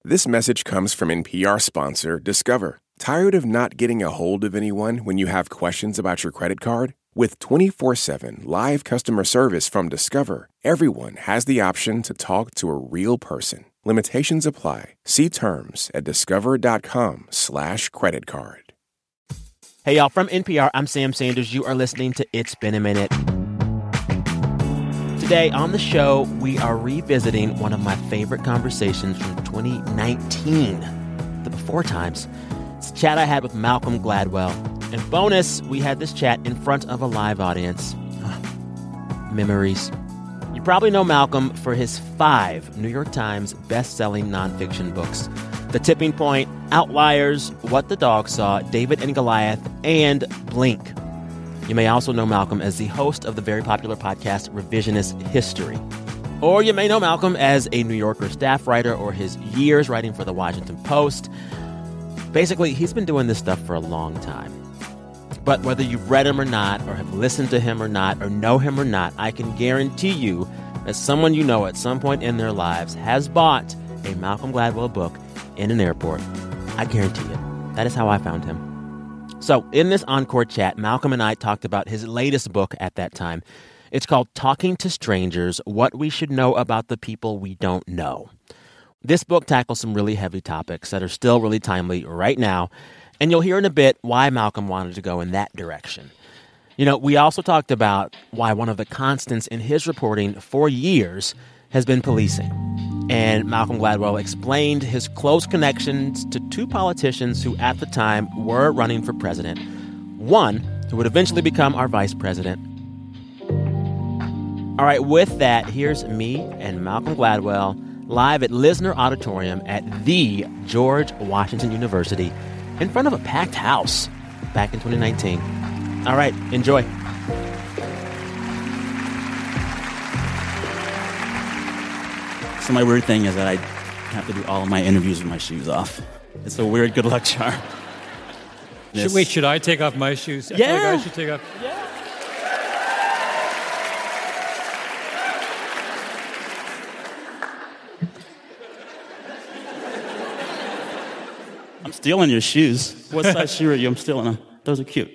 This message comes from NPR sponsor Discover. Tired of not getting a hold of anyone when you have questions about your credit card? With 24/7 live customer service from Discover, everyone has the option to talk to a real person. Limitations apply. See terms at discover.com/creditcard. Hey, y'all, from NPR, I'm Sam Sanders. You are listening to It's Been a Minute. Today on the show, we are revisiting one of my favorite conversations from 2019, the before times. It's a chat I had with Malcolm Gladwell. And bonus, we had this chat in front of a live audience. Memories. You probably know Malcolm for his 5 New York Times best-selling nonfiction books: The Tipping Point, Outliers, What the Dog Saw, David and Goliath, and Blink. You may also know Malcolm as the host of the very popular podcast Revisionist History. Or you may know Malcolm as a New Yorker staff writer or his years writing for The Washington Post. Basically, he's been doing this stuff for a long time. But whether you've read him or not, or have listened to him or not, or know him or not, I can guarantee you that someone you know at some point in their lives has bought a Malcolm Gladwell book in an airport. I guarantee it. That is how I found him. So in this encore chat, Malcolm and I talked about his latest book at that time. It's called Talking to Strangers: What We Should Know About the People We Don't Know. This book tackles some really heavy topics that are still really timely right now. And you'll hear in a bit why Malcolm wanted to go in that direction. You know, we also talked about why one of the constants in his reporting for years has been policing. And Malcolm Gladwell explained his close connections to 2 politicians who at the time were running for president. One who would eventually become our vice president. All right, with that, here's me and Malcolm Gladwell live at Lisner Auditorium at the George Washington University in front of a packed house back in 2019. All right, enjoy. So my weird thing is that I have to do all of my interviews with my shoes off. It's a weird good luck charm. Should I take off my shoes? Yeah. I feel like I should take off. Yeah. I'm stealing your shoes. What size shoe are you? I'm stealing them. Those are cute.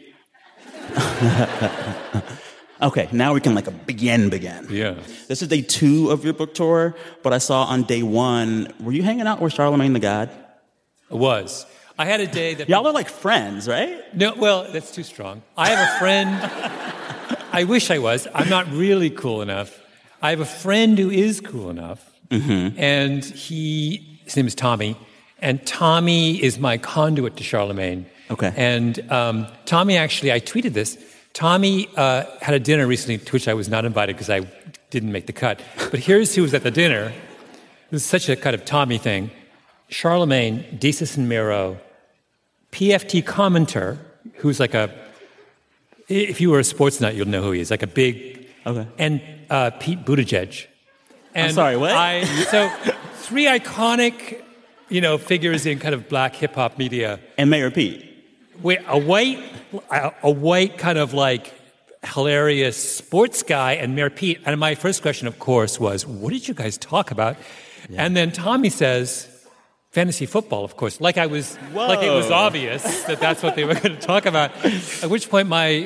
Okay, now we can begin. Yeah. This is day 2 of your book tour, but I saw on day 1, were you hanging out with Charlemagne the God? I was. I had a day that... Y'all are like friends, right? No, well, that's too strong. I have a friend... I wish I was. I'm not really cool enough. I have a friend who is cool enough, and his name is Tommy, and Tommy is my conduit to Charlemagne. Okay. And Tommy, actually, I tweeted this. Tommy had a dinner recently to which I was not invited because I didn't make the cut. But here's who was at the dinner. This is such a kind of Tommy thing. Charlemagne, Desus and Mero, PFT commenter, who's like if you were a sports nut, you'll know who he is, like a big... Okay. And Pete Buttigieg. And I'm sorry, what? So 3 iconic, figures in kind of black hip-hop media. And Mayor Pete. A white kind of hilarious sports guy and Mayor Pete. And my first question, of course, was, what did you guys talk about? Yeah. And then Tommy says, fantasy football, of course. Like it was obvious that that's what they were going to talk about. At which point my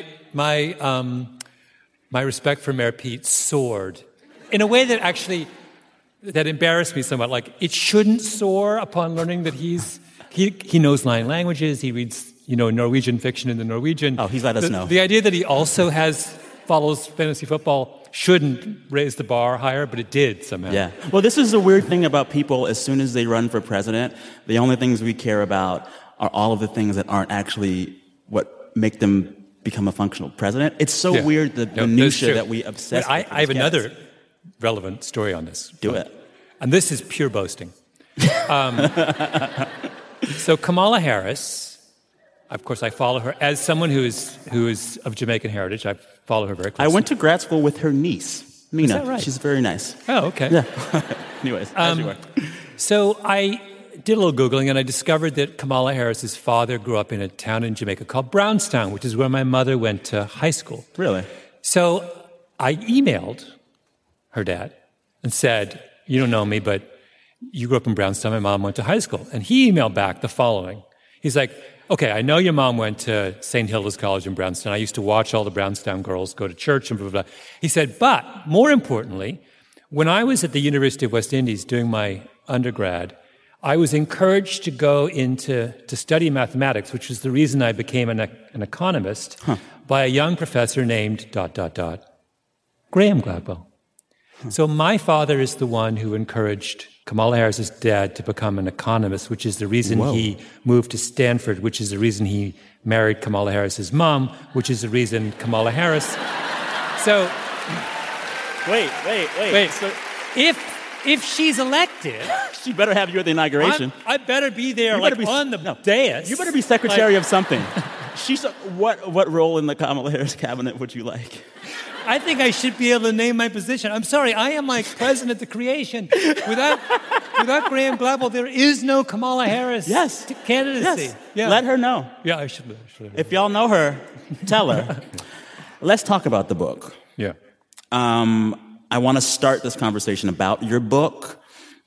respect for Mayor Pete soared in a way that embarrassed me somewhat. It shouldn't soar upon learning that he knows 9 languages. He reads Norwegian fiction in the Norwegian. Oh, he's let us know. The idea that he also follows fantasy football shouldn't raise the bar higher, but it did somehow. Yeah. Well, this is the weird thing about people. As soon as they run for president, the only things we care about are all of the things that aren't actually what make them become a functional president. It's so weird, the minutia that we obsess with. I have another relevant story on this. Do it. And this is pure boasting. So Kamala Harris... Of course, I follow her as someone who is of Jamaican heritage. I follow her very closely. I went to grad school with her niece, Mina. Is that right? She's very nice. Oh, okay. Yeah. Anyways, as you were. So I did a little Googling, and I discovered that Kamala Harris's father grew up in a town in Jamaica called Brownstown, which is where my mother went to high school. Really? So I emailed her dad and said, you don't know me, but you grew up in Brownstown, my mom went to high school. And he emailed back the following. He's like, okay, I know your mom went to St. Hilda's College in Brownstown. I used to watch all the Brownstown girls go to church and blah, blah, blah. He said, but more importantly, when I was at the University of West Indies doing my undergrad, I was encouraged to go to study mathematics, which is the reason I became an economist, by a young professor named ... Graham Gladwell. So my father is the one who encouraged Kamala Harris's dad to become an economist, which is the reason he moved to Stanford, which is the reason he married Kamala Harris's mom, which is the reason Kamala Harris. So, Wait. So if she's elected, She better have you at the inauguration. I better be there, on the dais. You better be secretary of something. What role in the Kamala Harris cabinet would you like? I think I should be able to name my position. I'm sorry, I am like president of creation. Without Graham Gladwell, there is no Kamala Harris candidacy. Yes. Yeah. Let her know. Yeah, I should. If y'all know her, tell her. Let's talk about the book. Yeah. I want to start this conversation about your book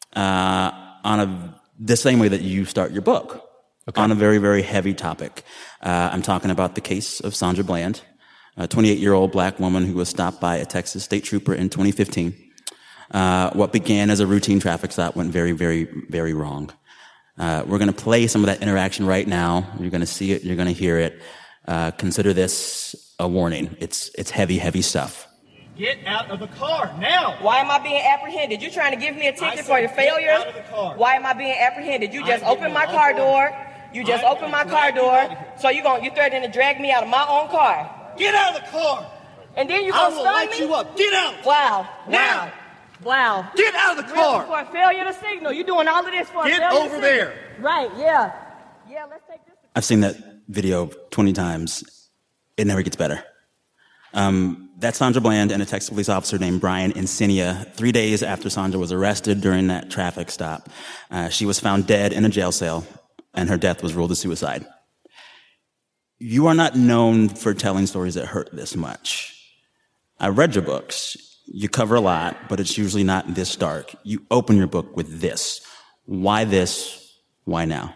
the same way that you start your book, on a very, very heavy topic. I'm talking about the case of Sandra Bland, a 28-year-old black woman who was stopped by a Texas state trooper in 2015. What began as a routine traffic stop went very, very, very wrong. We're going to play some of that interaction right now. You're going to see it. You're going to hear it. Consider this a warning. It's heavy, heavy stuff. Get out of the car now! Why am I being apprehended? You trying to give me a ticket for your failure? Get out of the car. Why am I being apprehended? You just opened my car door. You just opened my car door. So you threatening to drag me out of my own car. Get out of the car! And then you I gonna will stun light me? you up. Get out! Wow. Now! Wow. Get out of the Really, car! for a failure to signal. You doing all of this for a Get failure to over signal. there. Right, yeah. Yeah, let's take this. I've seen that video 20 times. It never gets better. That's Sandra Bland and a Texas police officer named Brian Encinia. 3 days after Sandra was arrested during that traffic stop, she was found dead in a jail cell, and her death was ruled a suicide. You are not known for telling stories that hurt this much. I read your books. You cover a lot, but it's usually not this dark. You open your book with this. Why this? Why now?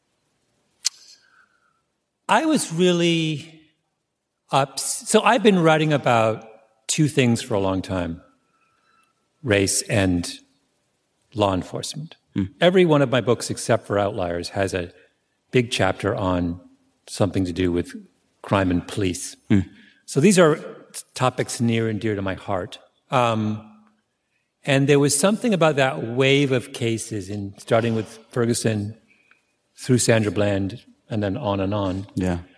I was really so I've been writing about two things for a long time: race and law enforcement. Every one of my books, except for Outliers, has a big chapter on something to do with crime and police. So these are topics near and dear to my heart. And there was something about that wave of cases, starting with Ferguson, through Sandra Bland, and then on,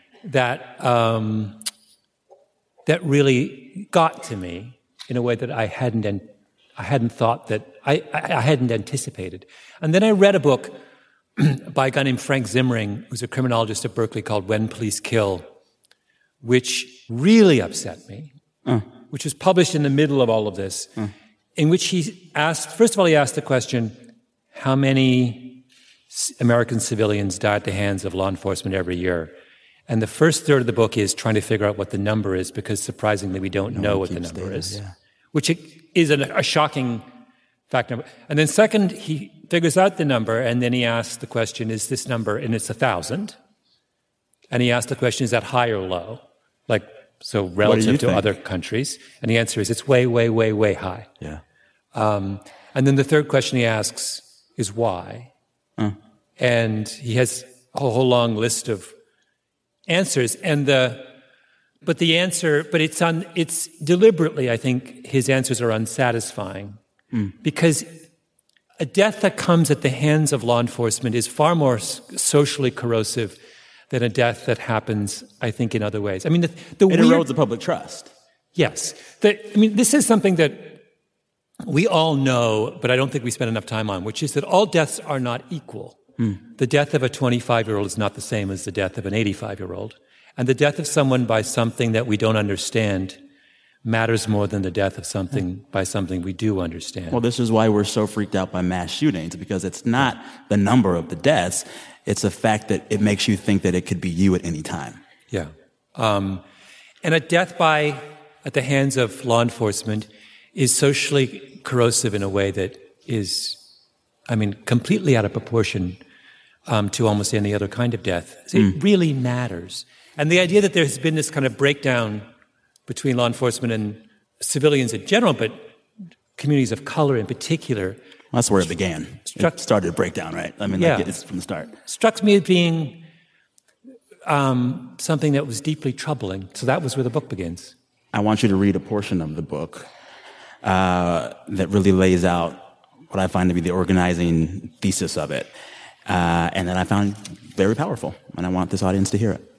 that really got to me in a way that I hadn't thought that I hadn't anticipated. And then I read a book by a guy named Frank Zimring, who's a criminologist at Berkeley, called When Police Kill, which really upset me, which was published in the middle of all of this, in which he asked the question, how many American civilians die at the hands of law enforcement every year? And the first third of the book is trying to figure out what the number is, because surprisingly we don't know what the number is, which is a shocking fact number. And then second, he figures out the number, and then he asks the question, is this number, and it's 1,000. And he asks the question, is that high or low? So relative to other countries. And the answer is, it's way, way, way, way high. Yeah. And then the third question he asks is why? And he has a whole long list of answers, but it's deliberately, I think, his answers are unsatisfying, because a death that comes at the hands of law enforcement is far more socially corrosive than a death that happens, I think, in other ways. I mean, it erodes the public trust. Yes. This is something that we all know, but I don't think we spend enough time on, which is that all deaths are not equal. The death of a 25-year-old is not the same as the death of an 85-year-old. And the death of someone by something that we don't understand matters more than the death of something by something we do understand. Well, this is why we're so freaked out by mass shootings, because it's not the number of the deaths. It's the fact that it makes you think that it could be you at any time. Yeah. And a death at the hands of law enforcement is socially corrosive in a way that is completely out of proportion to almost any other kind of death. It really matters. And the idea that there has been this kind of breakdown between law enforcement and civilians in general, but communities of color in particular. That's where it began. It started to break down, right? It's from the start. Struck me as being something that was deeply troubling. So that was where the book begins. I want you to read a portion of the book that really lays out what I find to be the organizing thesis of it. And that I found very powerful, and I want this audience to hear it.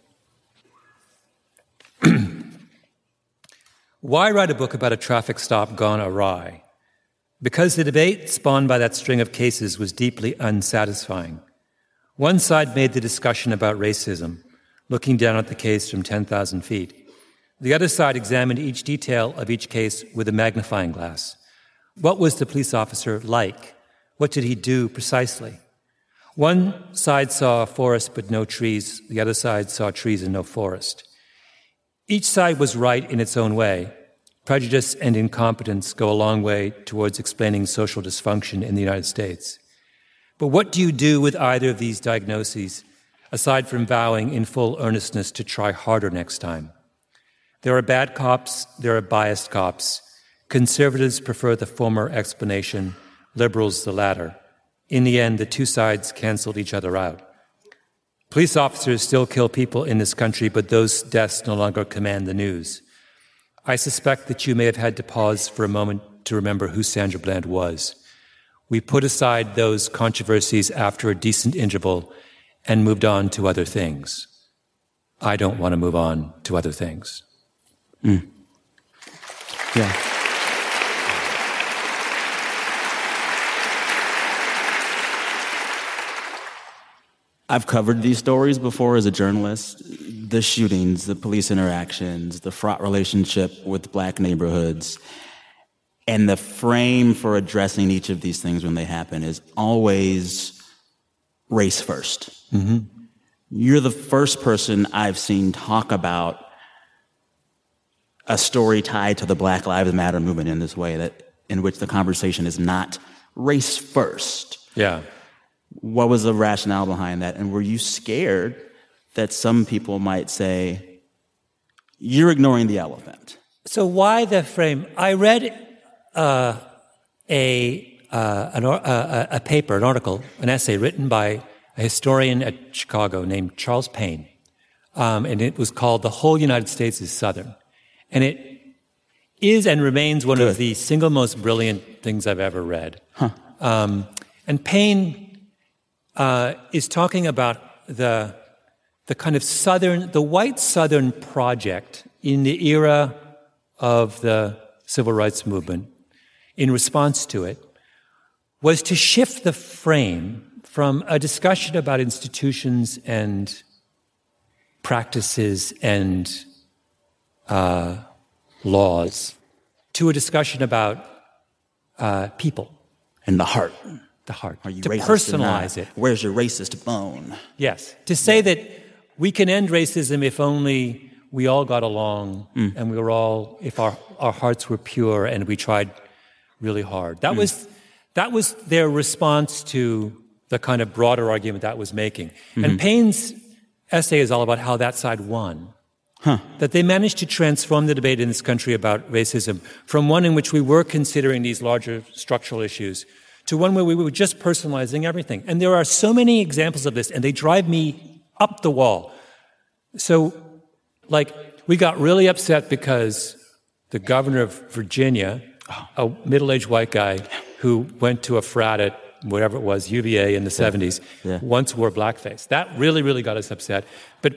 Why write a book about a traffic stop gone awry? Because the debate spawned by that string of cases was deeply unsatisfying. One side made the discussion about racism, looking down at the case from 10,000 feet. The other side examined each detail of each case with a magnifying glass. What was the police officer like? What did he do precisely? One side saw a forest but no trees. The other side saw trees and no forest. Each side was right in its own way. Prejudice and incompetence go a long way towards explaining social dysfunction in the United States. But what do you do with either of these diagnoses, aside from vowing in full earnestness to try harder next time? There are bad cops, there are biased cops. Conservatives prefer the former explanation, liberals the latter. In the end, the two sides canceled each other out. Police officers still kill people in this country, but those deaths no longer command the news. I suspect that you may have had to pause for a moment to remember who Sandra Bland was. We put aside those controversies after a decent interval and moved on to other things. I don't want to move on to other things. Yeah. I've covered these stories before as a journalist. The shootings, the police interactions, the fraught relationship with black neighborhoods. And the frame for addressing each of these things when they happen is always race first. Mm-hmm. You're the first person I've seen talk about a story tied to the Black Lives Matter movement in this way, in which the conversation is not race first. Yeah. What was the rationale behind that? And were you scared that some people might say, you're ignoring the elephant? So why the frame? I read a paper, an article, an essay written by a historian at Chicago named Charles Payne. And it was called The Whole United States is Southern. And it is and remains one of the single most brilliant things I've ever read. Huh. And Payne is talking about the kind of the white Southern project in the era of the civil rights movement, in response to it, was to shift the frame from a discussion about institutions and practices and laws to a discussion about people. And the heart. The heart. Are you to racist personalize it. Where's your racist bone? Yes. To say that we can end racism if only we all got along and we were all, if our hearts were pure and we tried really hard. That was their response to the kind of broader argument that was making. Mm-hmm. And Payne's essay is all about how that side won. Huh. That they managed to transform the debate in this country about racism from one in which we were considering these larger structural issues to one where we were just personalizing everything. And there are so many examples of this, and they drive me up the wall. So, we got really upset because the governor of Virginia, a middle-aged white guy who went to a frat at whatever it was, UVA in the 70s, once wore blackface. That really, really got us upset. But,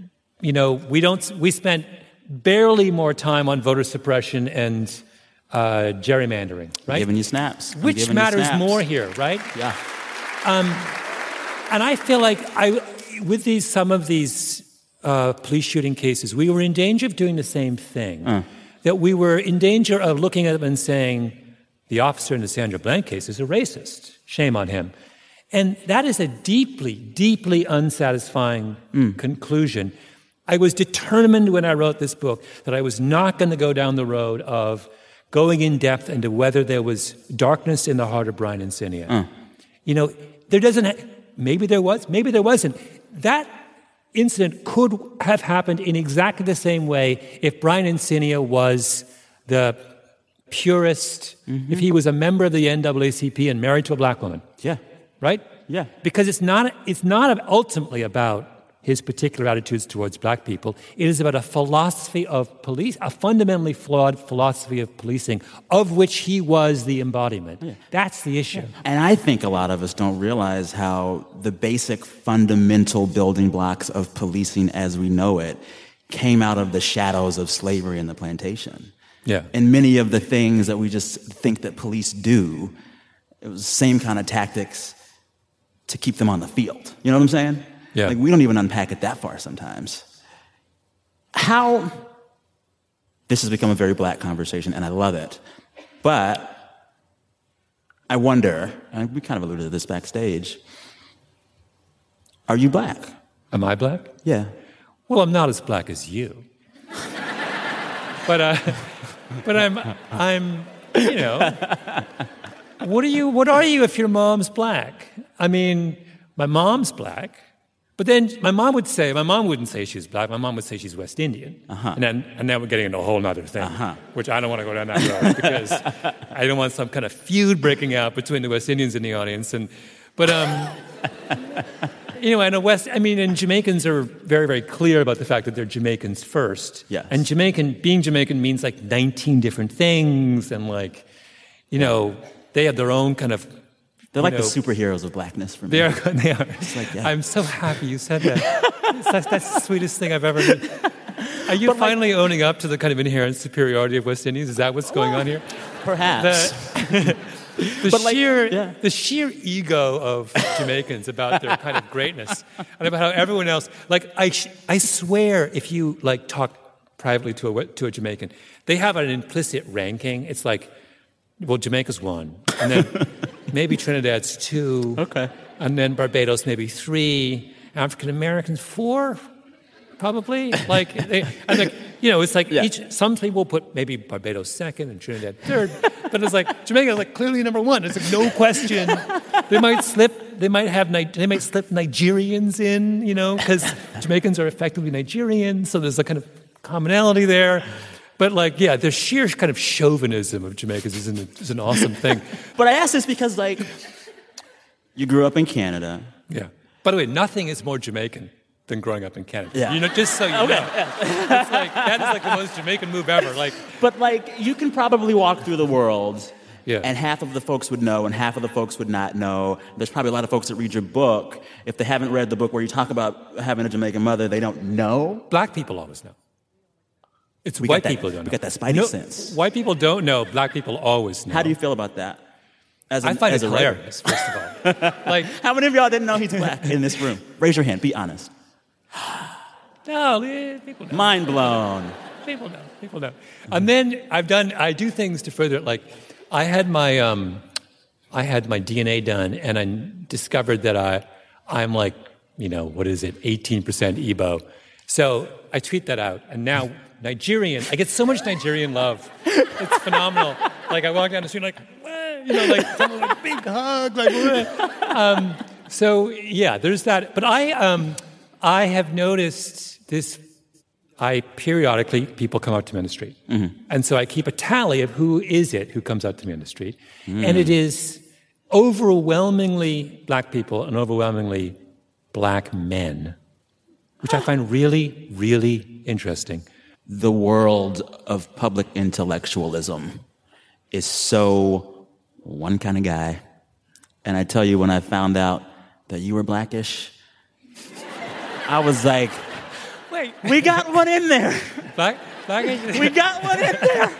we spent barely more time on voter suppression and gerrymandering, right? Giving you snaps. Which matters more here, right? Yeah. And I feel like with some of these police shooting cases, we were in danger of doing the same thing. That we were in danger of looking at them and saying, the officer in the Sandra Bland case is a racist. Shame on him. And that is a deeply, deeply unsatisfying conclusion. I was determined when I wrote this book that I was not going to go down the road of going in depth into whether there was darkness in the heart of Brian Encinia. Maybe there was, maybe there wasn't. That incident could have happened in exactly the same way if Brian Encinia was the purist, if he was a member of the NAACP and married to a black woman. Yeah. Right? Yeah. Because it's not ultimately about his particular attitudes towards black people. It is about a philosophy of police, a fundamentally flawed philosophy of policing, of which he was the embodiment. Yeah. That's the issue. Yeah. And I think a lot of us don't realize how the basic fundamental building blocks of policing as we know it came out of the shadows of slavery and the plantation. Yeah. And many of the things that we just think that police do, it was the same kind of tactics to keep them on the field. You know what I'm saying? Yeah. Like, we don't even unpack it that far sometimes. How this has become a very black conversation, and I love it. But I wonder, and we kind of alluded to this backstage, are you black? Am I black? Yeah. Well, I'm not as black as you. But I'm, what are you if your mom's black? I mean, my mom's black. But then my mom wouldn't say she's black. My mom would say she's West Indian. Uh-huh. And now we're getting into a whole other thing, which I don't want to go down that road because I don't want some kind of feud breaking out between the West Indians in the audience. And Jamaicans are very, very clear about the fact that they're Jamaicans first. Yes. And being Jamaican means like 19 different things, and they have their own kind of. They're like the superheroes of blackness for me. They are. It's like, yeah. I'm so happy you said that. That's the sweetest thing I've ever heard. Are you finally owning up to the kind of inherent superiority of West Indians? Is that what's going on here? Perhaps. The sheer ego of Jamaicans about their kind of greatness and about how everyone else, I swear, if you talk privately to a Jamaican, they have an implicit ranking. It's like, well, Jamaica's 1, and then maybe Trinidad's 2, okay, and then Barbados maybe 3, African Americans 4, probably. It's like some people put maybe Barbados 2nd and Trinidad 3rd, but it's like Jamaica clearly number 1. It's like no question. They might slip Nigerians in, because Jamaicans are effectively Nigerian, so there's a kind of commonality there. But the sheer kind of chauvinism of Jamaicans is an awesome thing. But I ask this because you grew up in Canada. Yeah. By the way, nothing is more Jamaican than growing up in Canada. Yeah. Just so you know. Yeah. That is the most Jamaican move ever. But you can probably walk through the world. Yeah. And half of the folks would know and half of the folks would not know. There's probably a lot of folks that read your book. If they haven't read the book where you talk about having a Jamaican mother, they don't know. Black people always know. It's white people don't know. We got that spidey sense. White people don't know. Black people always know. How do you feel about that? I find it hilarious, first of all. How many of y'all didn't know he's black in this room? Raise your hand. Be honest. No, people know. Mind blown. People know. And then I do things to further it. I had my DNA done, and I discovered that I'm 18% Igbo. So I tweet that out, and now Nigerian. I get so much Nigerian love. It's phenomenal. I walk down the street someone big hug, So yeah, there's that. But I have noticed this. Periodically, people come up to me on the street. Mm-hmm. And so I keep a tally of who comes up to me on the street. Mm. And it is overwhelmingly black people and overwhelmingly black men, which I find really, really interesting. The world of public intellectualism is so one kind of guy. And I tell you, when I found out that you were blackish, I was like, wait, we got one in there. Blackish? We got one in there.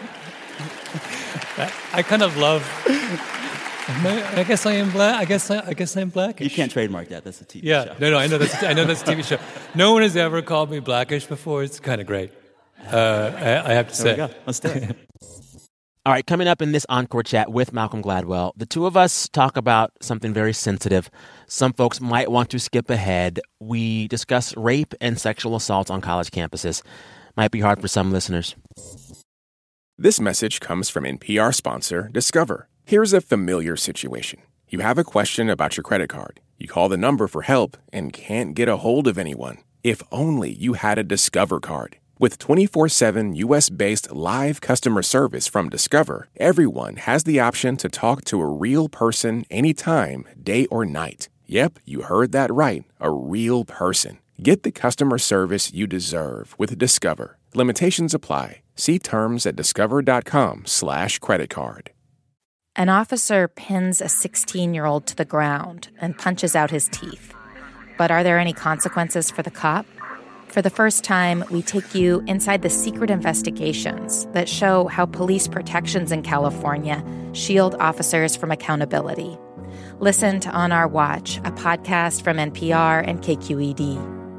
I kind of love. I guess I am black. I guess I'm blackish. You can't trademark that. That's a TV show. No, I know that's a TV show. No one has ever called me blackish before. It's kind of great. I have to say. There we go. Let's do it. All right, coming up in this Encore chat with Malcolm Gladwell, the two of us talk about something very sensitive. Some folks might want to skip ahead. We discuss rape and sexual assault on college campuses. Might be hard for some listeners. This message comes from NPR sponsor Discover. Here's a familiar situation. You have a question about your credit card. You call the number for help and can't get a hold of anyone. If only you had a Discover card. With 24/7 U.S.-based live customer service from Discover, everyone has the option to talk to a real person anytime, day or night. Yep, you heard that right, a real person. Get the customer service you deserve with Discover. Limitations apply. See terms at discover.com/creditcard. An officer pins a 16-year-old to the ground and punches out his teeth. But are there any consequences for the cop? For the first time, we take you inside the secret investigations that show how police protections in California shield officers from accountability. Listen to On Our Watch, a podcast from NPR and KQED.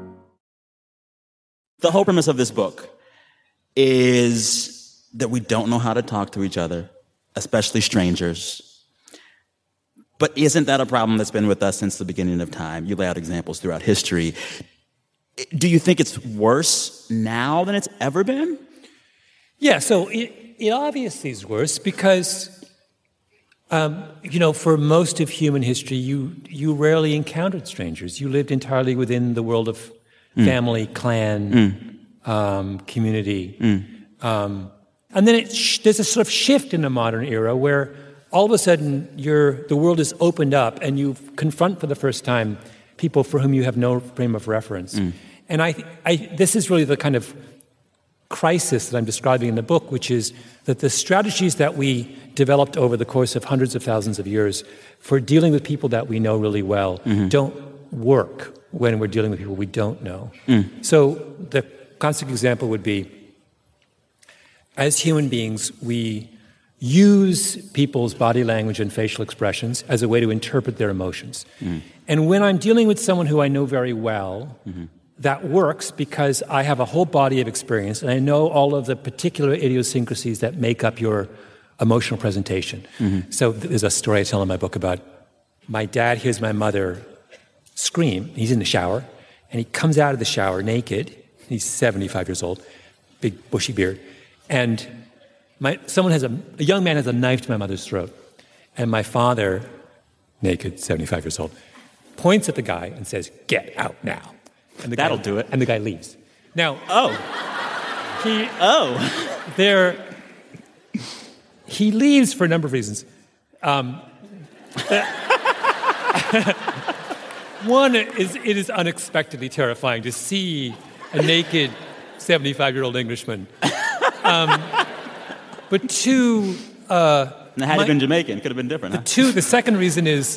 The whole premise of this book is that we don't know how to talk to each other, especially strangers. But isn't that a problem that's been with us since the beginning of time? You lay out examples throughout history. Do you think it's worse now than it's ever been? Yeah, so it obviously is worse because, for most of human history, you rarely encountered strangers. You lived entirely within the world of family, clan, community. And then there's a sort of shift in the modern era where all of a sudden the world is opened up and you confront for the first time people for whom you have no frame of reference. And this is really the kind of crisis that I'm describing in the book, which is that the strategies that we developed over the course of hundreds of thousands of years for dealing with people that we know really well don't work when we're dealing with people we don't know. So the classic example would be, as human beings, we use people's body language and facial expressions as a way to interpret their emotions. And when I'm dealing with someone who I know very well, that works because I have a whole body of experience and I know all of the particular idiosyncrasies that make up your emotional presentation. So there's a story I tell in my book about my dad hears my mother scream. He's in the shower, and he comes out of the shower naked. He's 75 years old, big bushy beard. And a young man has a knife to my mother's throat. And my father, naked, 75 years old, points at the guy and says, "Get out now." And That'll do it. And the guy leaves. Now, he leaves for a number of reasons. One is it is unexpectedly terrifying to see a naked 75-year-old Englishman. But two... And had it been Jamaican, it could have been different. The second reason is,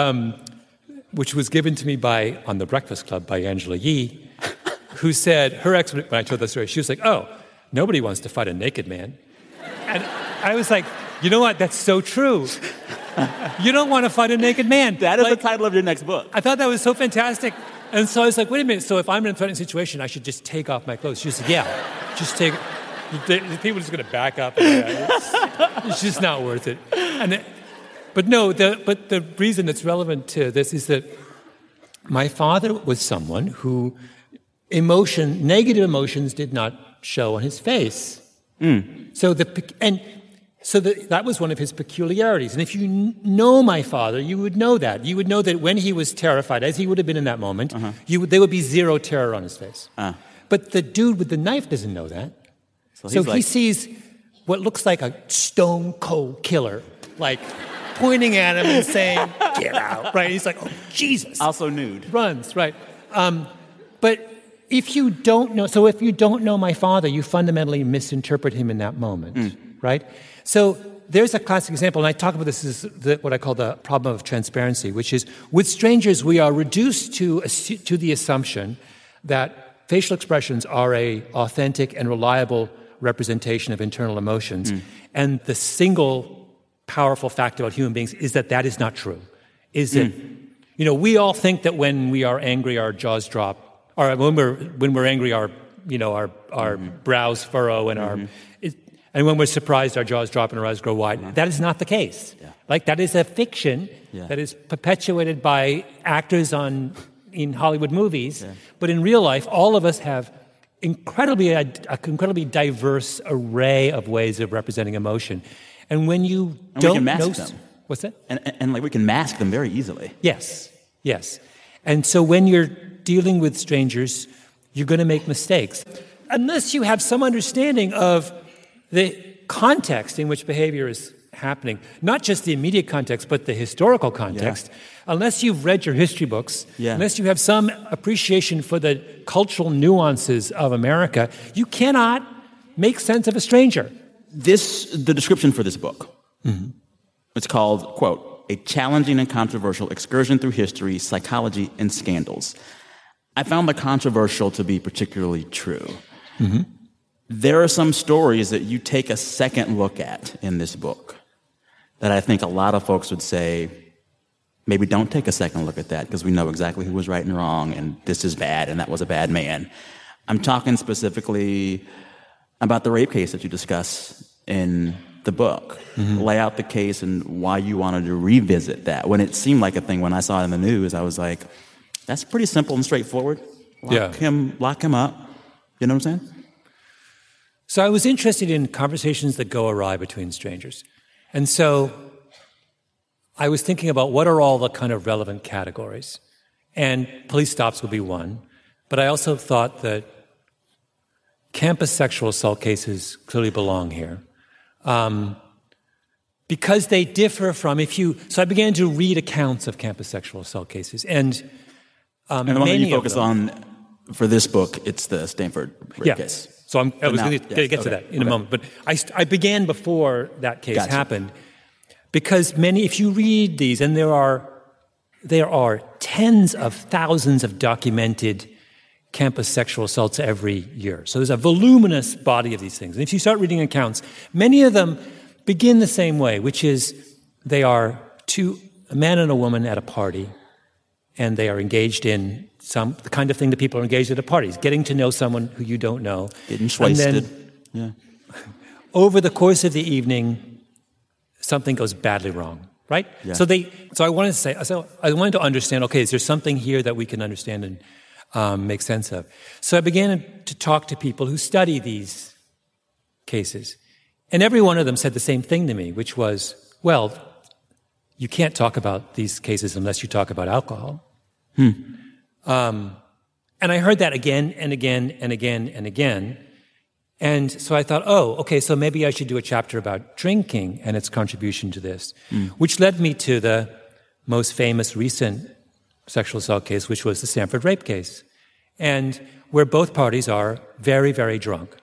which was given to me on The Breakfast Club by Angela Yee, who said, when I told that story, she was like, "Oh, nobody wants to fight a naked man." And I was like, you know what? That's so true. You don't want to fight a naked man. That is the title of your next book. I thought that was so fantastic. And so I was like, wait a minute, so if I'm in a threatening situation, I should just take off my clothes. She said, yeah, just take it. The people are just going to back up. It's just not worth it. But the reason that's relevant to this is that my father was someone who negative emotions did not show on his face. So that was one of his peculiarities. And if you know my father, you would know that. You would know that when he was terrified, as he would have been in that moment, there would be zero terror on his face. But the dude with the knife doesn't know that. So he sees what looks like a stone cold killer, like pointing at him and saying, "Get out!" Right? He's like, "Oh Jesus!" Also nude. Runs, right? But if you don't know my father, you fundamentally misinterpret him in that moment, right? So there's a classic example, and I talk about this as what I call the problem of transparency, which is with strangers we are reduced to the assumption that facial expressions are a authentic and reliable representation of internal emotions. And the single powerful fact about human beings is that is not true. Is that, we all think that when we are angry, our jaws drop, or when we're angry, our brows furrow and and when we're surprised, our jaws drop and our eyes grow wide. That is not the case. Yeah. Like, that is a fiction that is perpetuated by actors in Hollywood movies. Yeah. But in real life, all of us have a incredibly diverse array of ways of representing emotion. And when you don't know... them. What's that? And like we can mask them very easily. Yes. And so when you're dealing with strangers, you're going to make mistakes. Unless you have some understanding of the context in which behavior is happening, not just the immediate context, but the historical context, unless you've read your history books, unless you have some appreciation for the cultural nuances of America, you cannot make sense of a stranger. The description for this book, it's called, quote, "A challenging and controversial excursion through history, psychology, and scandals." I found the controversial to be particularly true. There are some stories that you take a second look at in this book that I think a lot of folks would say, maybe don't take a second look at that because we know exactly who was right and wrong, and this is bad, and that was a bad man. I'm talking specifically about the rape case that you discuss in the book. Lay out the case and why you wanted to revisit that. When it seemed like a thing, when I saw it in the news, I was like, that's pretty simple and straightforward. Lock him up. You know what I'm saying? So I was interested in conversations that go awry between strangers. And so I was thinking about what are all the kind of relevant categories. And police stops would be one. But I also thought that campus sexual assault cases clearly belong here. Because they differ from So I began to read accounts of campus sexual assault cases. And the one that you focus on for this book, it's the Stanford rape case. So I was going to get to that in a moment. But I began before that case happened. Because if you read these, and there are tens of thousands of documented campus sexual assaults every year. So there's a voluminous body of these things. And if you start reading accounts, many of them begin the same way, which is they are a man and a woman at a party, and they are engaged in the kind of thing that people are engaged at parties, getting to know someone who you don't know. Getting wasted. And then, over the course of the evening, something goes badly wrong, right? Yeah. So I wanted to understand, okay, is there something here that we can understand and make sense of? So I began to talk to people who study these cases. And every one of them said the same thing to me, which was, well, you can't talk about these cases unless you talk about alcohol. And I heard that again and again and again and again. And so I thought, okay, so maybe I should do a chapter about drinking and its contribution to this, which led me to the most famous recent sexual assault case, which was the Stanford rape case, and where both parties are very, very drunk.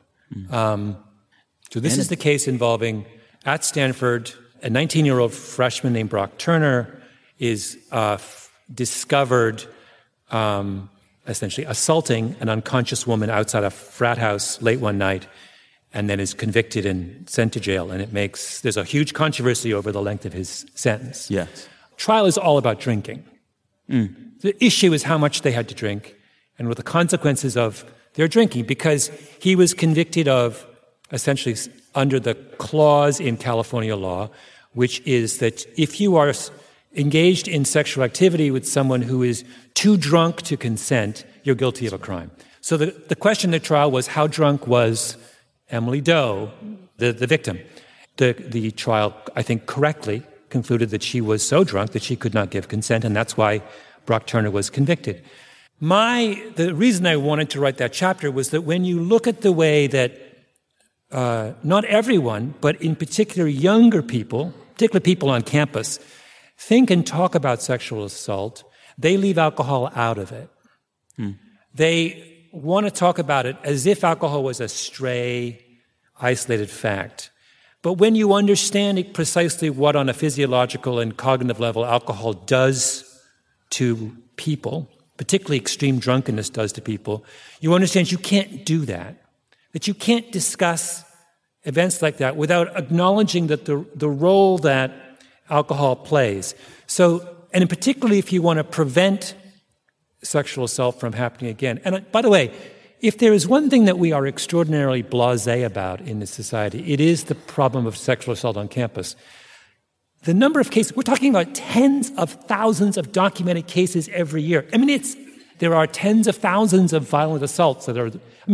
So this is the case involving, at Stanford, a 19-year-old freshman named Brock Turner is discovered essentially assaulting an unconscious woman outside a frat house late one night, and then is convicted and sent to jail. And there's a huge controversy over the length of his sentence. Yes. Trial is all about drinking. The issue is how much they had to drink and what the consequences of their drinking, because he was convicted of essentially under the clause in California law, which is that if you are engaged in sexual activity with someone who is too drunk to consent, you're guilty of a crime. So the question at trial was, how drunk was Emily Doe, the victim? The trial, I think, correctly concluded that she was so drunk that she could not give consent, and that's why Brock Turner was convicted. The reason I wanted to write that chapter was that when you look at the way that not everyone, but in particular younger people, particularly people on campus, think and talk about sexual assault, they leave alcohol out of it. They want to talk about it as if alcohol was a stray, isolated fact. But when you understand precisely what on a physiological and cognitive level alcohol does to people, particularly extreme drunkenness does to people, you understand you can't do that. That you can't discuss events like that without acknowledging that the role that alcohol plays. So, and particularly if you want to prevent sexual assault from happening again. And by the way, if there is one thing that we are extraordinarily blasé about in this society, it is the problem of sexual assault on campus. The number of cases, we're talking about tens of thousands of documented cases every year. I mean, there are tens of thousands of violent assaults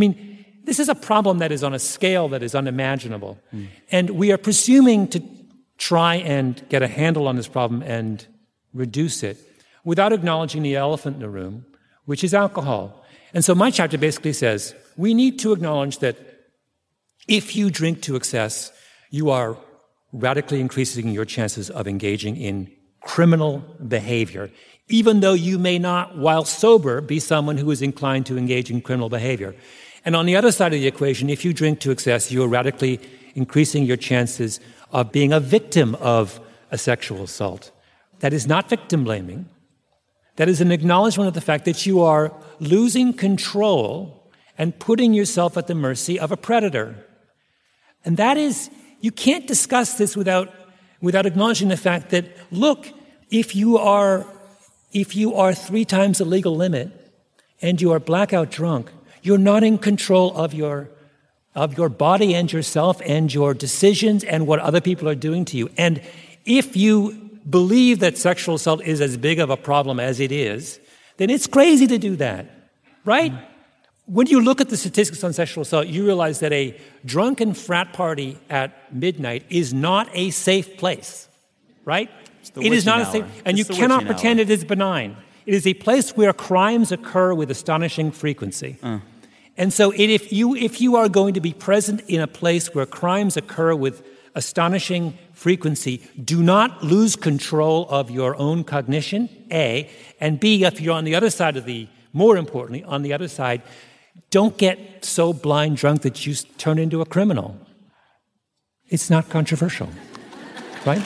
this is a problem that is on a scale that is unimaginable. And we are presuming try and get a handle on this problem and reduce it without acknowledging the elephant in the room, which is alcohol. And so my chapter basically says, we need to acknowledge that if you drink to excess, you are radically increasing your chances of engaging in criminal behavior, even though you may not, while sober, be someone who is inclined to engage in criminal behavior. And on the other side of the equation, if you drink to excess, you are radically increasing your chances of being a victim of a sexual assault. That is not victim blaming. That is an acknowledgement of the fact that you are losing control and putting yourself at the mercy of a predator. And that is, you can't discuss this without acknowledging the fact that, look, if you are 3 times the legal limit and you are blackout drunk, you're not in control of your body and yourself and your decisions and what other people are doing to you. And if you believe that sexual assault is as big of a problem as it is, then it's crazy to do that, right? When you look at the statistics on sexual assault, you realize that a drunken frat party at midnight is not a safe place, right? It is not a safe, and you cannot pretend it is benign. It is a place where crimes occur with astonishing frequency. And so if you are going to be present in a place where crimes occur with astonishing frequency, do not lose control of your own cognition, A, and B, if you're on the other side more importantly, on the other side, don't get so blind drunk that you turn into a criminal. It's not controversial, right?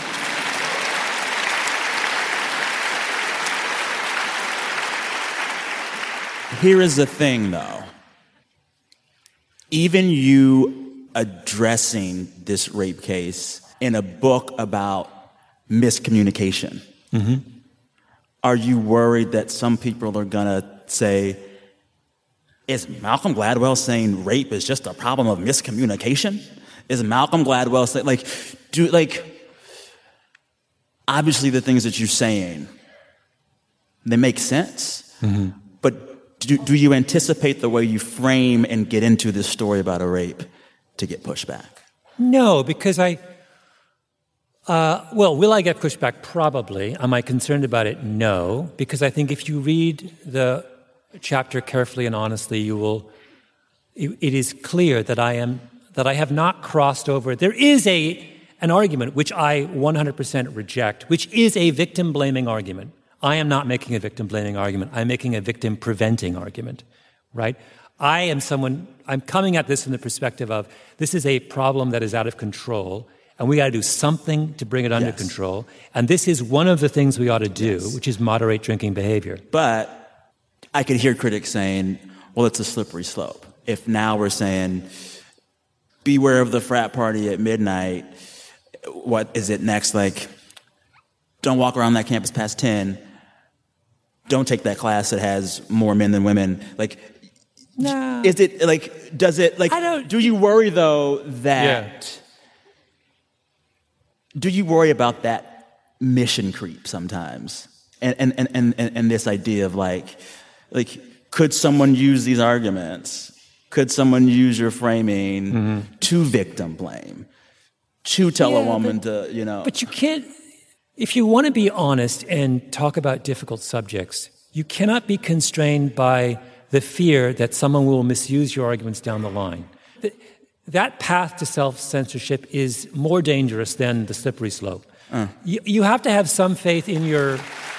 Here is the thing, though. Even you addressing this rape case in a book about miscommunication, are you worried that some people are going to say, is Malcolm Gladwell saying rape is just a problem of miscommunication? Is Malcolm Gladwell saying, obviously the things that you're saying, they make sense, but do you anticipate the way you frame and get into this story about a rape to get pushback? No, because will I get pushback? Probably. Am I concerned about it? No, because I think if you read the chapter carefully and honestly, it is clear that I have not crossed over. There is an argument which I 100% reject, which is a victim-blaming argument. I am not making a victim-blaming argument. I'm making a victim-preventing argument, right? I'm coming at this from the perspective of this is a problem that is out of control, and we got to do something to bring it under control. And this is one of the things we ought to do, which is moderate drinking behavior. But I could hear critics saying, well, it's a slippery slope. If now we're saying, beware of the frat party at midnight, what is it next? Like, don't walk around that campus past 10. Don't take that class that has more men than women. No. Is it do you worry though that, do you worry about that mission creep sometimes? And this idea of could someone use these arguments? Could someone use your framing to victim blame? To tell a woman to, But you can't, if you want to be honest and talk about difficult subjects, you cannot be constrained by the fear that someone will misuse your arguments down the line. That path to self-censorship is more dangerous than the slippery slope. You have to have some faith in your...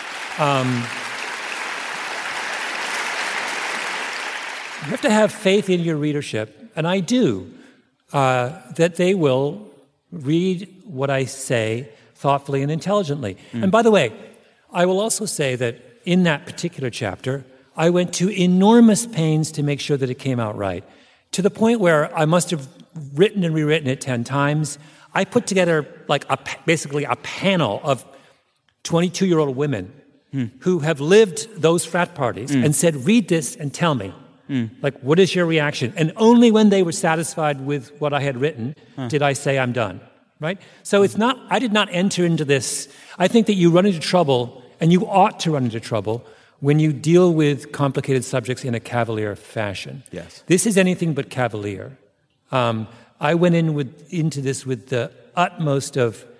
you have to have faith in your readership, and I do, that they will read what I say thoughtfully and intelligently. And by the way, I will also say that in that particular chapter, I went to enormous pains to make sure that it came out right, to the point where I must have written and rewritten it 10 times. I put together basically a panel of 22-year-old women who have lived those frat parties and said, read this and tell me, what is your reaction? And only when they were satisfied with what I had written did I say, I'm done. Right? So I did not enter into this. I think that you run into trouble, and you ought to run into trouble, when you deal with complicated subjects in a cavalier fashion. Yes. This is anything but cavalier. I went into this with the utmost of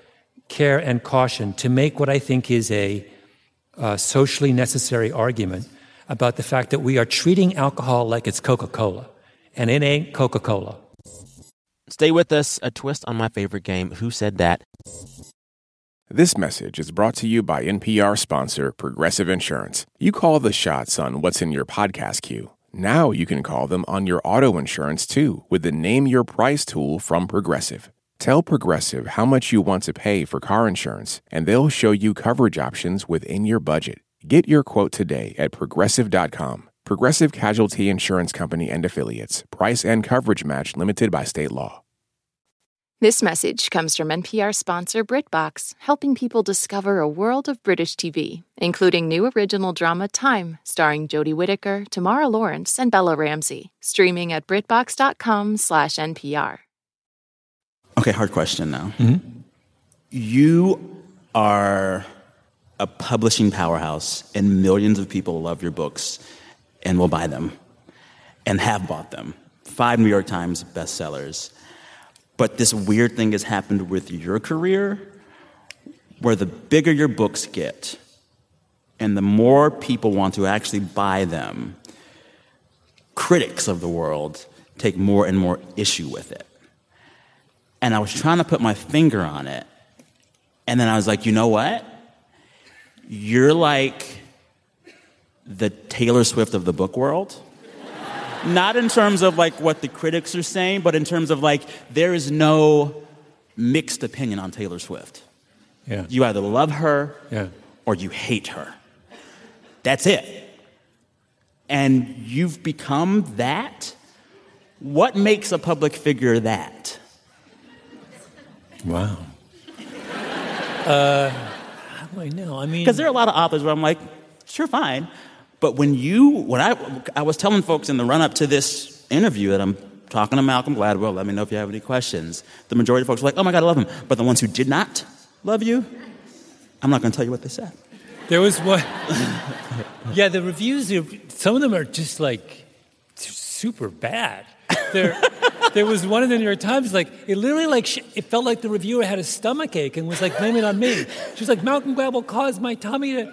care and caution to make what I think is a socially necessary argument about the fact that we are treating alcohol like it's Coca-Cola, and it ain't Coca-Cola. Stay with us. A twist on my favorite game, Who Said That? This message is brought to you by NPR sponsor Progressive Insurance. You call the shots on what's in your podcast queue. Now you can call them on your auto insurance, too, with the Name Your Price tool from Progressive. Tell Progressive how much you want to pay for car insurance, and they'll show you coverage options within your budget. Get your quote today at Progressive.com. Progressive Casualty Insurance Company and Affiliates. Price and coverage match limited by state law. This message comes from NPR sponsor BritBox, helping people discover a world of British TV, including new original drama Time, starring Jodie Whittaker, Tamara Lawrence, and Bella Ramsey. Streaming at BritBox.com/NPR. Okay, hard question now. Mm-hmm. You are a publishing powerhouse, and millions of people love your books and will buy them and have bought them. 5 New York Times bestsellers. But this weird thing has happened with your career where the bigger your books get and the more people want to actually buy them, critics of the world take more and more issue with it. And I was trying to put my finger on it, and then I was like, you know what? You're like the Taylor Swift of the book world. Not in terms of like what the critics are saying, but in terms of like there is no mixed opinion on Taylor Swift. Yeah. You either love her or you hate her. That's it. And you've become that. What makes a public figure that? Wow. How do I know? I mean, because there are a lot of authors where I'm like, sure, fine. But when I was telling folks in the run-up to this interview that I'm talking to Malcolm Gladwell, let me know if you have any questions. The majority of folks were like, oh my God, I love him. But the ones who did not love you, I'm not going to tell you what they said. There was one. Yeah, the reviews, some of them are just like super bad. There was one in the New York Times, like, it literally, like, it felt like the reviewer had a stomach ache and was like, blame it on me. She was like, Malcolm Gladwell caused my tummy to...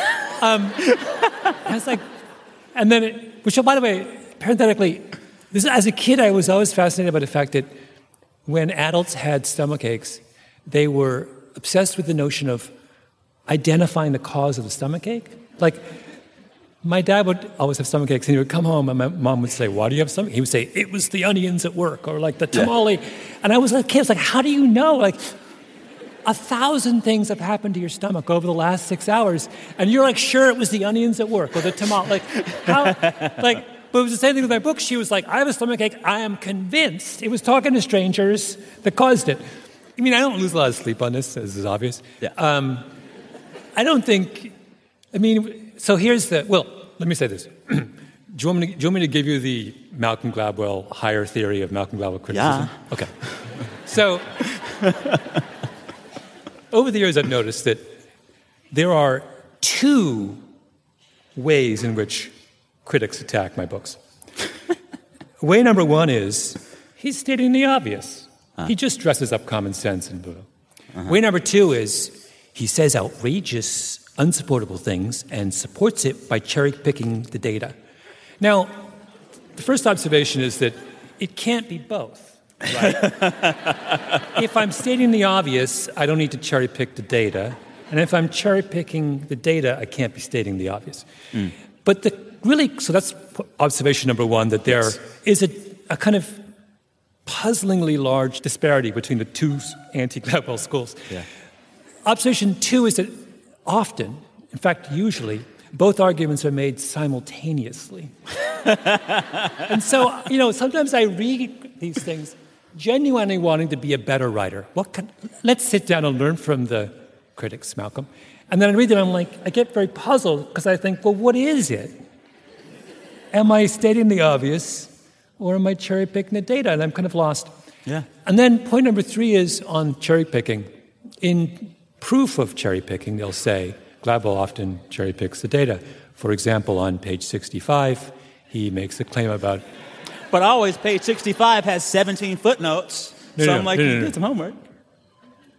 I was like... And then, which, by the way, parenthetically, as a kid, I was always fascinated by the fact that when adults had stomach aches, they were obsessed with the notion of identifying the cause of the stomach ache. Like... My dad would always have stomach aches, and he would come home, and my mom would say, why do you have stomach? He would say, it was the onions at work, or like the tamale. Yeah. And I was like, kids, like, how do you know? Like, 1,000 things have happened to your stomach over the last 6 hours, and you're like, sure, it was the onions at work, or the tamale. Like, how? Like, but it was the same thing with my book. She was like, I have a stomach ache. I am convinced it was talking to strangers that caused it. I mean, I don't lose a lot of sleep on this, as is obvious. Yeah. I don't think, I mean, so here's the, well, let me say this. Do you want me to give you the Malcolm Gladwell higher theory of Malcolm Gladwell criticism? Yeah. Okay. So, over the years, I've noticed that there are 2 ways in which critics attack my books. Way number 1 is he's stating the obvious. He just dresses up common sense in Buddha. Way number 2 is he says outrageous, unsupportable things and supports it by cherry-picking the data. Now, the first observation is that it can't be both, right? If I'm stating the obvious, I don't need to cherry-pick the data. And if I'm cherry-picking the data, I can't be stating the obvious. But so that's observation number 1, that there is a kind of puzzlingly large disparity between the 2 anti-Gladwell schools. Yeah. Observation 2 is that often, in fact, usually, both arguments are made simultaneously. And so, sometimes I read these things genuinely wanting to be a better writer. Let's sit down and learn from the critics, Malcolm. And then I read them, I'm like, I get very puzzled because I think, well, what is it? Am I stating the obvious or am I cherry-picking the data? And I'm kind of lost. Yeah. And then point number 3 is on cherry-picking. In proof of cherry-picking, they'll say, Gladwell often cherry-picks the data. For example, on page 65, he makes a claim about... But always page 65 has 17 footnotes, so I'm like, you did some homework.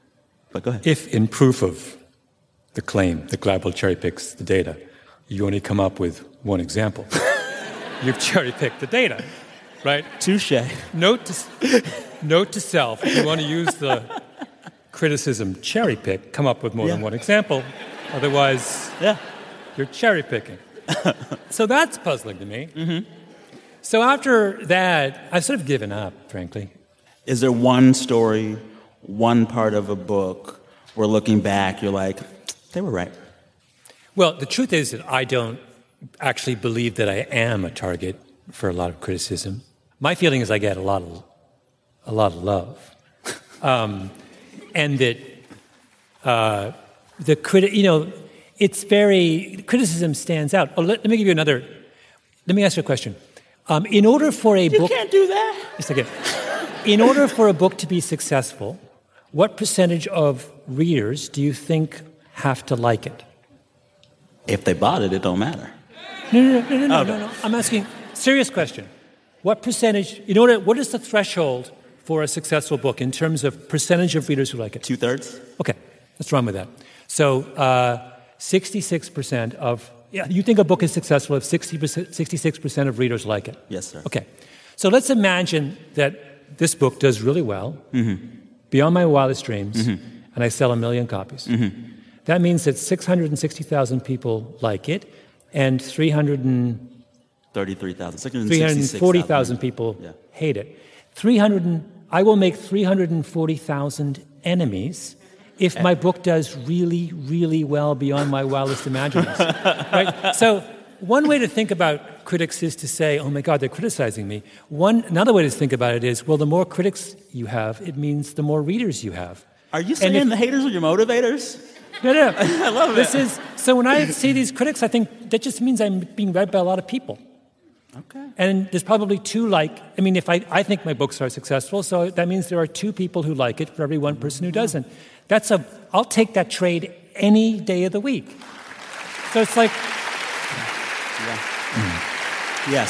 But go ahead. If in proof of the claim that Gladwell cherry-picks the data, you only come up with one example, you've cherry-picked the data, right? Touche. Note to self, if you want to use the criticism cherry-pick, come up with more than one example. Otherwise, you're cherry-picking. So that's puzzling to me. Mm-hmm. So after that, I've sort of given up, frankly. Is there one story, one part of a book where looking back, you're like, they were right? Well, the truth is that I don't actually believe that I am a target for a lot of criticism. My feeling is I get a lot of love. And that criticism stands out. Oh, let me ask you a question. In order for a book... You can't do that. Yes, I can. In order for a book to be successful, what percentage of readers do you think have to like it? If they bought it, it don't matter. No. I'm asking serious question. What percentage, what is the threshold for a successful book in terms of percentage of readers who like it? 2/3? Okay, let's run with that. So 66% of, you think a book is successful if 66% of readers like it? Yes, sir. Okay, so let's imagine that this book does really well, beyond my wildest dreams, and I sell 1 million copies. That means that 660,000 people like it, and 340,000 people hate it. I will make 340,000 enemies if my book does really, really well beyond my wildest imaginings. Right? So one way to think about critics is to say, oh my God, they're criticizing me. Another way to think about it is, well, the more critics you have, it means the more readers you have. Are you saying the haters are your motivators? No. I love it. So when I see these critics, I think that just means I'm being read by a lot of people. Okay. And there's probably if I think my books are successful, so that means there are 2 people who like it for every 1 person who doesn't. I'll take that trade any day of the week. So it's like... Yes.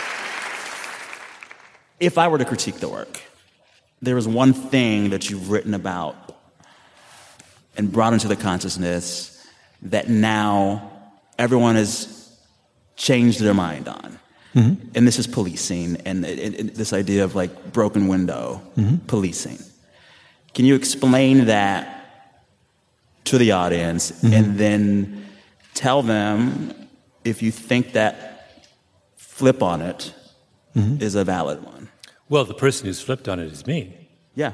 If I were to critique the work, there is one thing that you've written about and brought into the consciousness that now everyone has changed their mind on. And this is policing and this idea of like broken window policing. Can you explain that to the audience and then tell them if you think that flip on it is a valid one? Well, the person who's flipped on it is me. Yeah.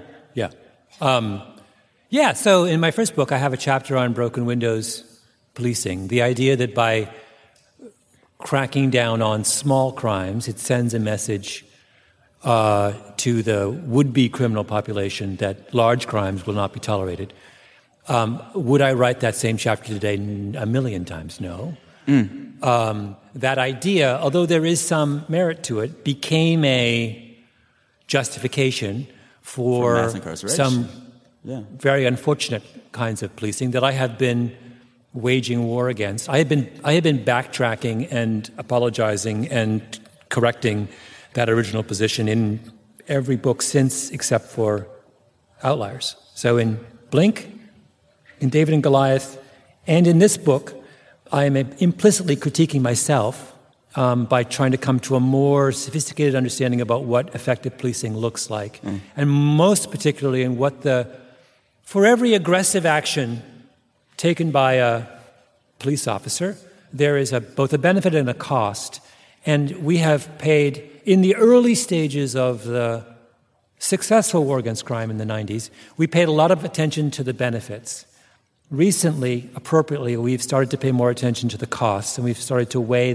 So in my first book, I have a chapter on broken windows policing. The idea that by cracking down on small crimes, it sends a message to the would-be criminal population that large crimes will not be tolerated. Would I write that same chapter today 1 million times? No. That idea, although there is some merit to it, became a justification for mass incarceration. Some very unfortunate kinds of policing that I have been waging war against. I have been backtracking and apologizing and correcting that original position in every book since, except for Outliers. So in Blink, in David and Goliath, and in this book, I am implicitly critiquing myself by trying to come to a more sophisticated understanding about what effective policing looks like. And most particularly in for every aggressive action taken by a police officer, there is both a benefit and a cost. And we have paid, in the early stages of the successful war against crime in the 90s, we paid a lot of attention to the benefits. Recently, appropriately, we've started to pay more attention to the costs, and we've started to weigh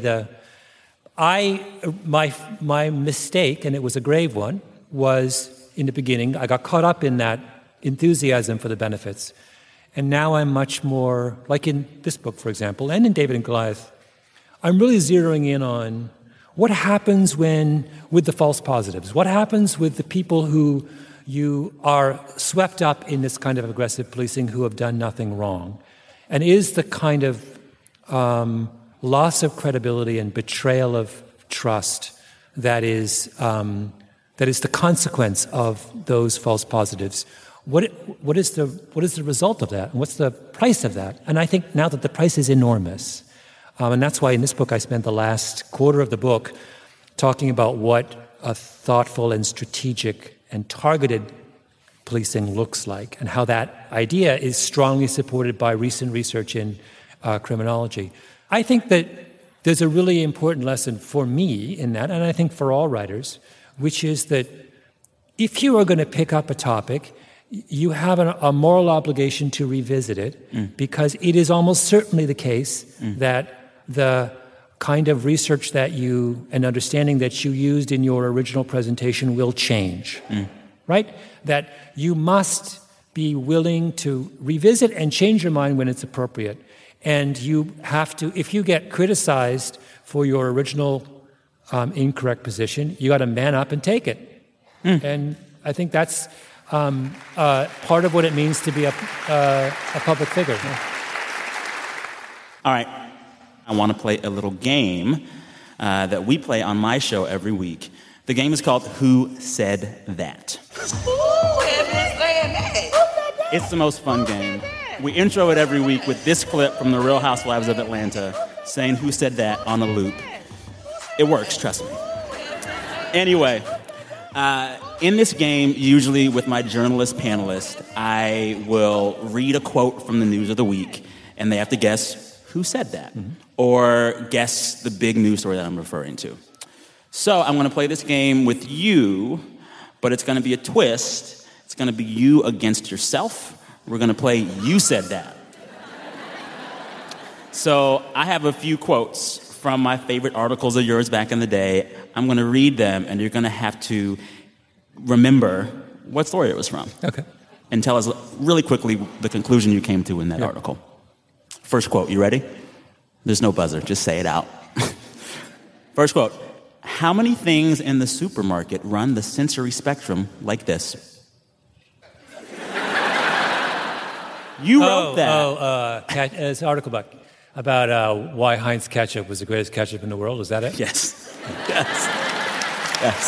my mistake, and it was a grave one, was in the beginning, I got caught up in that enthusiasm for the benefits. And now I'm much more, like in this book, for example, and in David and Goliath, I'm really zeroing in on what happens with the false positives. What happens with the people who you are swept up in this kind of aggressive policing who have done nothing wrong? And is the kind of loss of credibility and betrayal of trust that is the consequence of those false positives, what is the result of that? And what's the price of that? And I think now that the price is enormous, and that's why in this book I spent the last quarter of the book talking about what a thoughtful and strategic and targeted policing looks like, and how that idea is strongly supported by recent research in criminology. I think that there's a really important lesson for me in that, and I think for all writers, which is that if you are going to pick up a topic, you have a moral obligation to revisit it, because it is almost certainly the case that the kind of research that and understanding that you used in your original presentation will change, right? That you must be willing to revisit and change your mind when it's appropriate. And you have to, if you get criticized for your original incorrect position, you got to man up and take it. And I think that's part of what it means to be a public figure. All right. I want to play a little game that we play on my show every week. The game is called Who Said That? It's the most fun game. We intro it every week with this clip from The Real Housewives of Atlanta saying who said that on a loop. It works, trust me. Anyway, in this game, usually with my journalist panelist, I will read a quote from the news of the week, and they have to guess who said that, or guess the big news story that I'm referring to. So I'm going to play this game with you, but it's going to be a twist. It's going to be you against yourself. We're going to play You Said That. So I have a few quotes from my favorite articles of yours back in the day. I'm going to read them, and you're going to have to remember what story it was from. Okay. And tell us really quickly the conclusion you came to in that article. First quote, you ready? There's no buzzer, just say it out. First quote, how many things in the supermarket run the sensory spectrum like this? You wrote that. It's an article about why Heinz ketchup was the greatest ketchup in the world. Was that it? Yes. Yes.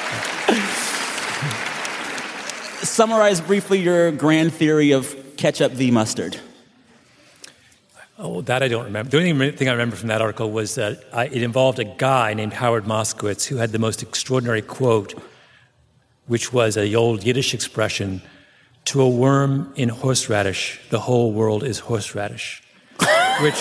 Summarize briefly your grand theory of ketchup v. mustard. Oh, that I don't remember. The only thing I remember from that article was that it involved a guy named Howard Moskowitz who had the most extraordinary quote, which was an old Yiddish expression, to a worm in horseradish, the whole world is horseradish. Which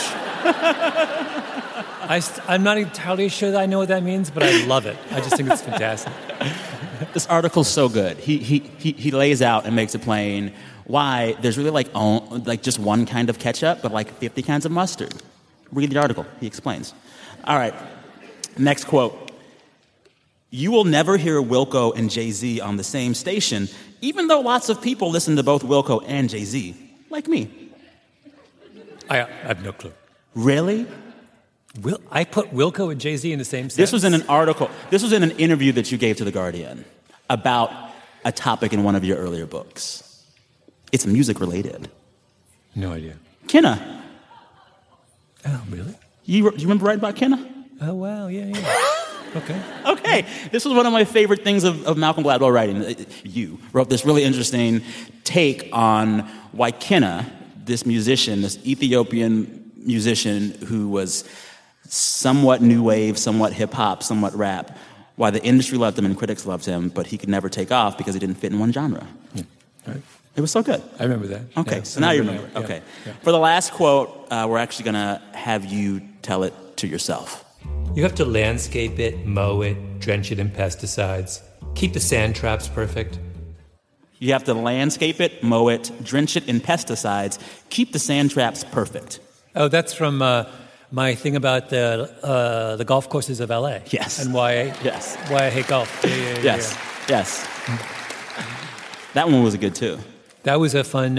I'm not entirely sure that I know what that means, but I love it. I just think it's fantastic. This article's so good. He lays out and makes it plain why there's really like just one kind of ketchup, but like 50 kinds of mustard. Read the article. He explains. All right. Next quote. You will never hear Wilco and Jay-Z on the same station, even though lots of people listen to both Wilco and Jay-Z, like me. I have no clue. Really? I put Wilco and Jay-Z in the same sentence? This was in an article. This was in an interview that you gave to The Guardian about a topic in one of your earlier books. It's music related. No idea. Kenna. Oh, really? You remember writing about Kenna? Oh, wow. Yeah. Okay. This was one of my favorite things of Malcolm Gladwell writing. You wrote this really interesting take on why Kenna, this musician, this Ethiopian musician who was somewhat new wave, somewhat hip-hop, somewhat rap, why the industry loved him and critics loved him, but he could never take off because he didn't fit in one genre. Yeah. Right. It was so good. I remember that. Okay, yeah, so now you remember. Yeah. Okay. Yeah. For the last quote, we're actually going to have you tell it to yourself. You have to landscape it, mow it, drench it in pesticides, keep the sand traps perfect. You have to landscape it, mow it, drench it in pesticides, keep the sand traps perfect. Oh, that's from my thing about the golf courses of L.A. Yes. And why I hate golf. Yes. That one was good, too. That was a fun...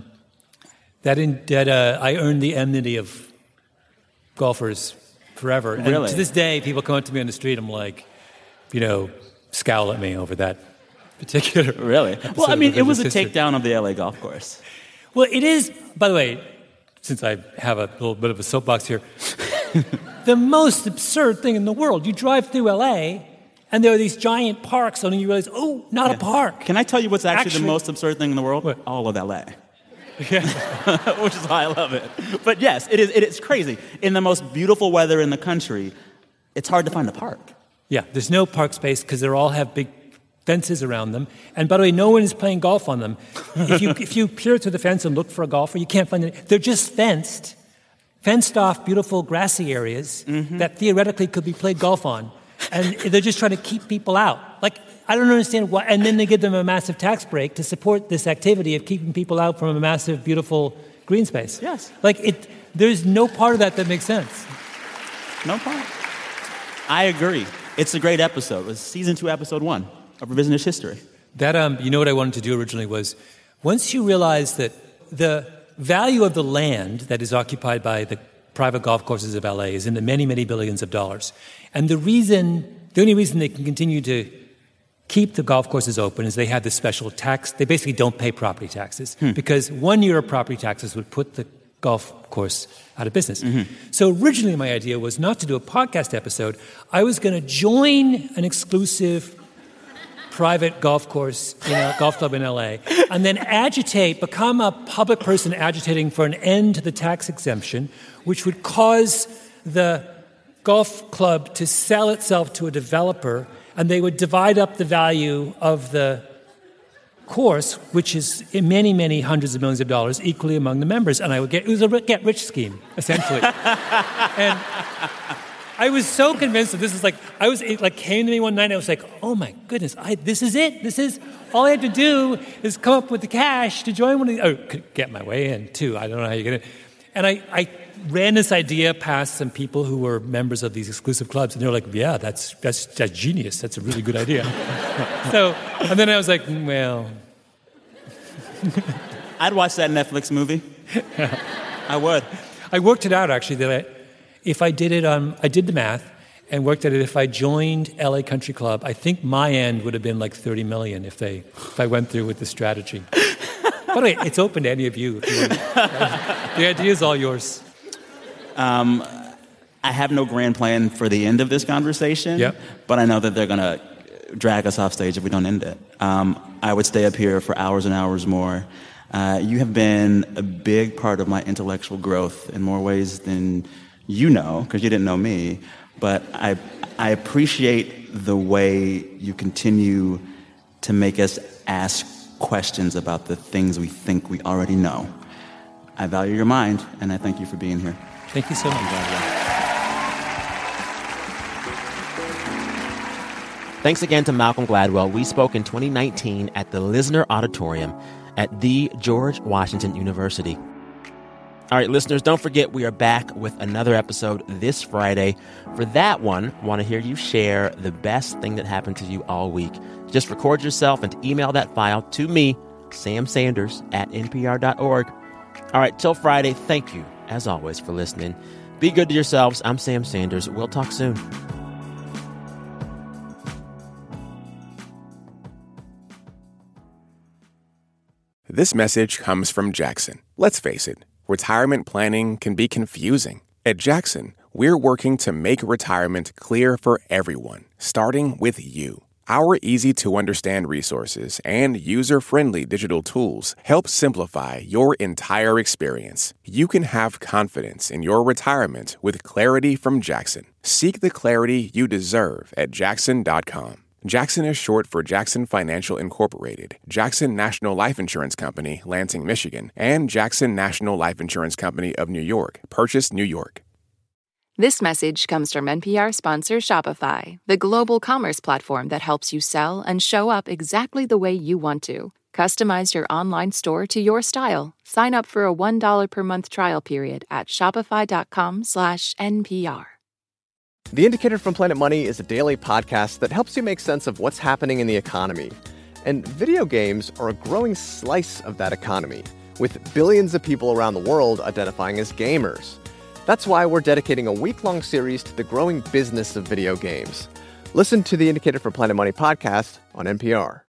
I earned the enmity of golfers forever. Really? And to this day, people come up to me on the street, I'm like, scowl at me over that particular... Really? Well, I mean, it was a takedown of the L.A. golf course. Well, it is, by the way, since I have a little bit of a soapbox here, the most absurd thing in the world. You drive through L.A., And there are these giant parks, and you realize, not a park. Can I tell you what's actually the most absurd thing in the world? What? All of L.A. Which is why I love it. But yes, it is crazy. In the most beautiful weather in the country, it's hard to find a park. Yeah, there's no park space because they all have big fences around them. And by the way, no one is playing golf on them. If you peer through the fence and look for a golfer, you can't find it. They're just fenced off, beautiful grassy areas that theoretically could be played golf on. And they're just trying to keep people out. Like, I don't understand why. And then they give them a massive tax break to support this activity of keeping people out from a massive, beautiful green space. Yes. Like, there's no part of that makes sense. No part. I agree. It's a great episode. It was season 2, episode 1 of Revisionist History. That, you know what I wanted to do originally was, once you realize that the value of the land that is occupied by the private golf courses of LA is in the many, many billions of dollars. And the only reason they can continue to keep the golf courses open is they have this special tax. They basically don't pay property taxes because 1 year of property taxes would put the golf course out of business. So originally my idea was not to do a podcast episode. I was going to join an exclusive private golf course in a golf club in LA and then become a public person agitating for an end to the tax exemption, which would cause the golf club to sell itself to a developer, and they would divide up the value of the course, which is in many, many hundreds of millions of dollars, equally among the members. And it was a get-rich scheme, essentially. And I was so convinced that this is it came to me one night, and I was like, oh my goodness, this is it. This is, all I have to do is come up with the cash to join one of these, get my way in, too. I don't know how you get it. And I ran this idea past some people who were members of these exclusive clubs, and they were like, yeah, that's genius. That's a really good idea. And then I was like, well. I'd watch that Netflix movie. I would. I worked it out, actually, that if I did it I did the math and worked at it. If I joined LA Country Club, I think my end would have been like $30 million if I went through with the strategy. By the way, it's open to any of you. If you want. The idea is all yours. I have no grand plan for the end of this conversation, but I know that they're going to drag us off stage if we don't end it. I would stay up here for hours and hours more. You have been a big part of my intellectual growth in more ways than you know, because you didn't know me. But I appreciate the way you continue to make us ask questions about the things we think we already know. I value your mind, and I thank you for being here. Thank you so much. Thanks again to Malcolm Gladwell. We spoke in 2019 at the Lisner Auditorium at the George Washington University. All right, listeners, don't forget we are back with another episode this Friday. For that one, I want to hear you share the best thing that happened to you all week. Just record yourself and email that file to me, Sam Sanders, at npr.org. All right, till Friday, thank you, as always, for listening. Be good to yourselves. I'm Sam Sanders. We'll talk soon. This message comes from Jackson. Let's face it, retirement planning can be confusing. At Jackson, we're working to make retirement clear for everyone, starting with you. Our easy-to-understand resources and user-friendly digital tools help simplify your entire experience. You can have confidence in your retirement with clarity from Jackson. Seek the clarity you deserve at Jackson.com. Jackson is short for Jackson Financial Incorporated, Jackson National Life Insurance Company, Lansing, Michigan, and Jackson National Life Insurance Company of New York, Purchase, New York. This message comes from NPR sponsor Shopify, the global commerce platform that helps you sell and show up exactly the way you want to. Customize your online store to your style. Sign up for a $1 per month trial period at shopify.com/NPR. The Indicator from Planet Money is a daily podcast that helps you make sense of what's happening in the economy. And video games are a growing slice of that economy, with billions of people around the world identifying as gamers. That's why we're dedicating a week-long series to the growing business of video games. Listen to the Indicator from Planet Money podcast on NPR.